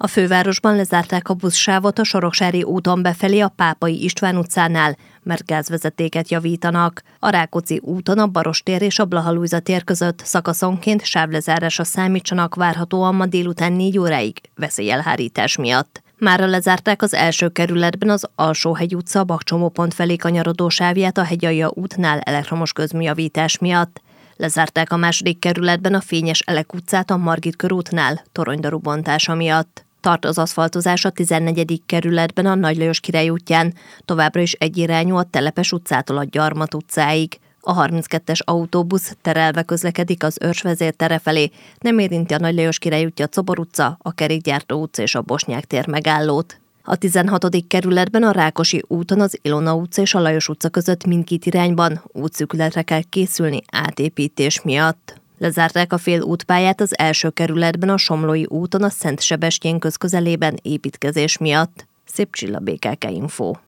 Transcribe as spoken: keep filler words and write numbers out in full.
A fővárosban lezárták a buszsávot a Soroksári úton befelé a Pápai István utcánál, mert gázvezetéket javítanak. A Rákóczi úton a Barostér és a Blaha Lujza tér között szakaszonként sávlezárásra számítsanak várhatóan ma délután négy óráig veszélyelhárítás miatt. Mára lezárták az első kerületben az Alsóhegy utca Bakcsomópont felé kanyarodó sávját a Hegyalja útnál elektromos közműjavítás miatt. Lezárták a második kerületben a Fényes Elek utcát a Margit körútnál toronydaru bontása miatt. Tart az aszfaltozás a tizennegyedik kerületben a Nagy Lajos Király útján, továbbra is egyirányú a Telepes utcától a Gyarmat utcáig. A harminckettes autóbusz terelve közlekedik az Őrsvezér tere felé, nem érinti a Nagy Lajos Király útja, Czobor utca, a Kerékgyártó utca és a Bosnyák tér megállót. A tizenhatodik kerületben a Rákosi úton az Ilona utca és a Lajos utca között mindkét irányban útszűkületre kell készülni átépítés miatt. Lezárták a fél útpályát az első kerületben a Somlói úton a Szent Sebestyén közközelében építkezés miatt. Szép Csilla, bé ká ká Info.